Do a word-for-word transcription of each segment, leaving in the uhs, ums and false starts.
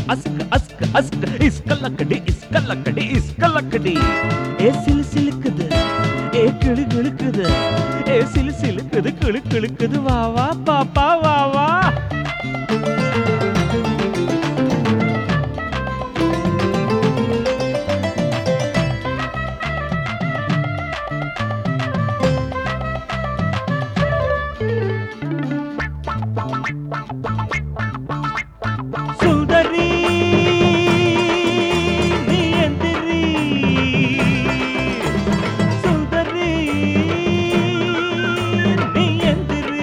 ask ask ask इसका लकड़ी इसका लकड़ी इसका लकड़ी ए सिल सिलकुது ए கிளு கிளுக்குது ए சிலு சிலுக்குது கிளு கிளுக்குது வா வா பாப்பா வா வா சுந்தரி நீ எந்திரி சுந்தரி நீ எந்திரி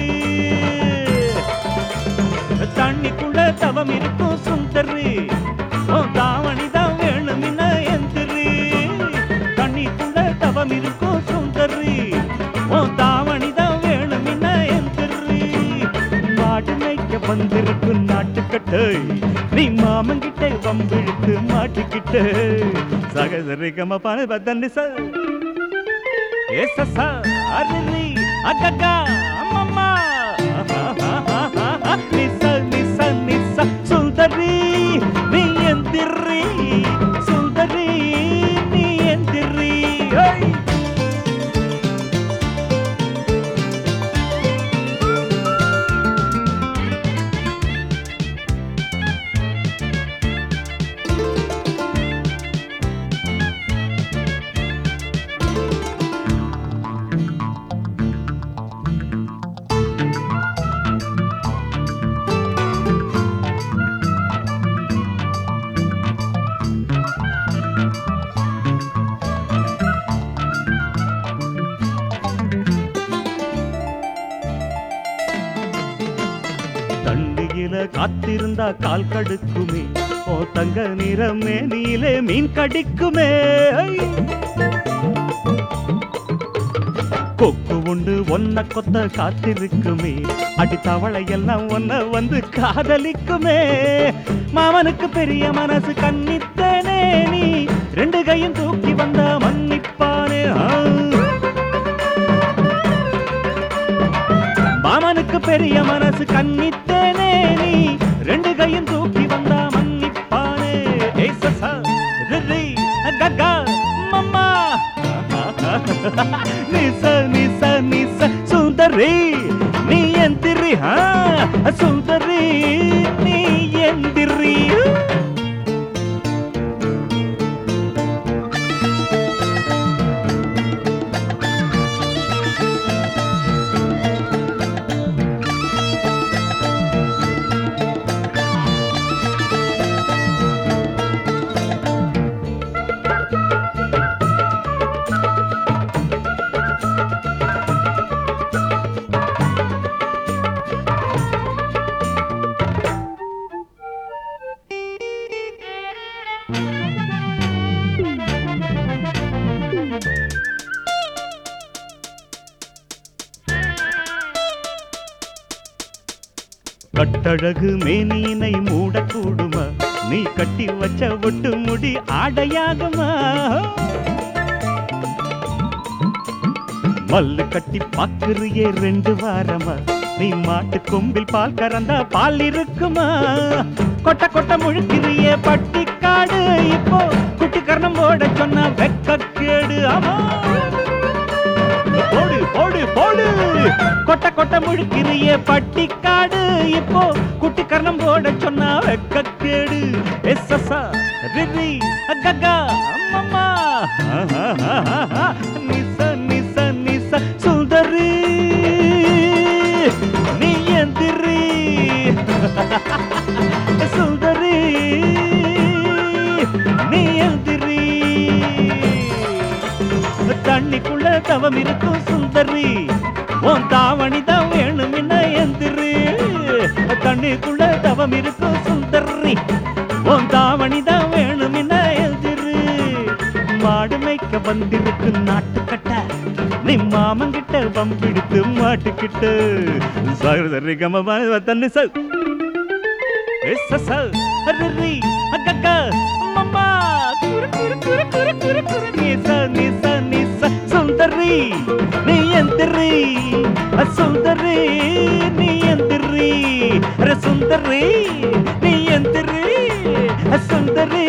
தண்ணிக்குள்ள தவம் இருக்கும் சுந்தரி உன் தாவணிதான் வேணுமின எந்திரி தண்ணிக்குள்ள தவம் இருக்கும் சுந்தரி உன் தாவணிதான் வேணுமின எந்திரி மாடு மேய்க்க வந்திருக்கும் நாட்டுக்கட்டு நீ மாமங்கிட்ட வம்பிழுத்து மாட்டிக்கிட்டு சகசரி கம பான பத்தன்னு ச ஏ சசா அரிரி அககா அம்மம்மா நிச நிச நிச சுந்தரி நீ எந்திரி சுந்தரி நீ எந்திரி ஏய் தண்ணியில காத்திருந்தா கால் கடுக்குமே ஓ தங்க நிறமே நீலே மீன் கடிக்குமே கொக்கு உண்டு ஒன்ன கொத்த காத்திருக்குமே அடி தவளை எல்லாம் ஒன்ன வந்து காதலிக்குமே மாமனுக்கு பெரிய மனசு கண்ணித்தேனே நீ ரெண்டு கையும் தூக்கி வந்த மன்னிப்பானே மாமனுக்கு பெரிய மனசு கண்ணித்தேனே நீ ரெண்டு கையும் தூக்கி வந்தா மன்னிப்பானே ஏ சசா ரிரி ககா மம்மா நிச நிச நிச சுந்தரி நீ எந்திரி ஹா சுந்தரி நீ எந்திரி கட்டழகு மேனியினை மூடக்கூடுமா நீ கட்டி வச்ச ஒட்டு முடி ஆடையாகுமா மல்லு கட்டி பாக்குறியே ரெண்டு வாரமா நீ மாட்டு கொம்பில் பால் கறந்தா பால் இருக்குமா கொட்ட கொட்ட முழுக்கிறியே பட்டிக்காடு இப்போ குட்டி கர்ணம் போட சொன்னா வெக்க கேடு ஆமா போடு போடு போடு கொட்ட கொட்ட முழுக்கிறியே பட்டிக்காடு இப்போ குட்டி கர்ணம் போட சொன்னா வெக்க கேடு எஸ்ஸா ரிரி அககா அம்மம்மா நிச நிச நிச சுந்தரி நீ எந்திரி சுந்தரி நீ எந்திரி தண்ணிக்குள்ள தவம் இருக்கும் சுந்தரி உன் தாவணிதான் வேணுமின்ன எந்திரி தண்ணிக்குள்ள தவம் இருக்கும் சுந்தரி உன் தாவணிதான் வேணுமின்ன எந்திரி மாடு மேய்க்க வந்திருக்கு நாட்டுக்கட்ட நீ மாமங்கிட்ட வம்பிடுத்து மாட்டுக்கிட்டு சரி கம தண்ணி ச ரி அக்கா மம்மா குரு குரு குரு குரு குரு குரு நிச நிச நிச சுந்தரி நீ எந்திரி சுந்தரி நீ எந்திரி சுந்தரி நீ எந்திரி சுந்தரி